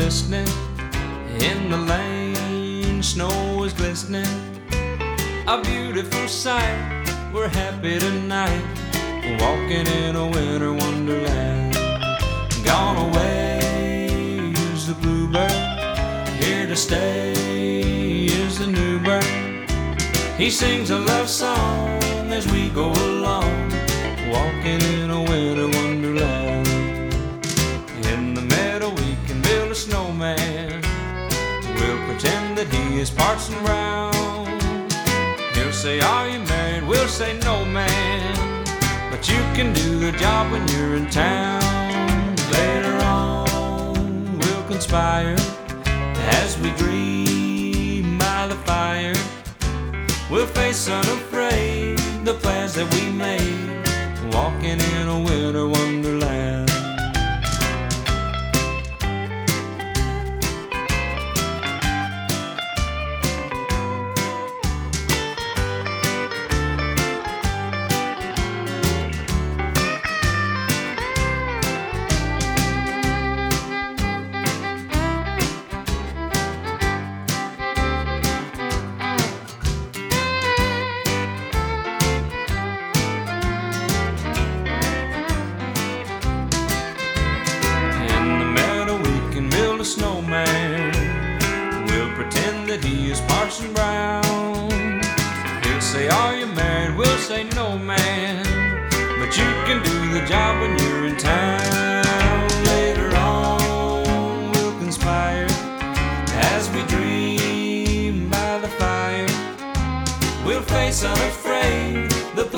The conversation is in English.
listening. In the lane, snow is glistening. A beautiful sight, we're happy tonight, walking in a winter wonderland. Gone away is the bluebird, here to stay is the new bird. He sings a love song as we go along, walking in a winter wonderland. In the meadow we can build a snowman, we'll pretend that he is Parson Brown. He'll say, are you married? We'll say, no man, but you can do the job when you're in town. Later on we'll conspire as we dream by the fire. We'll face unafraid the plans that we made, walking in a winter wonderland. Snowman, we'll pretend that he is Parson Brown. He'll say, are you married? We'll say, no man, but you can do the job when you're in town. Later on we'll conspire as we dream by the fire. We'll face unafraid the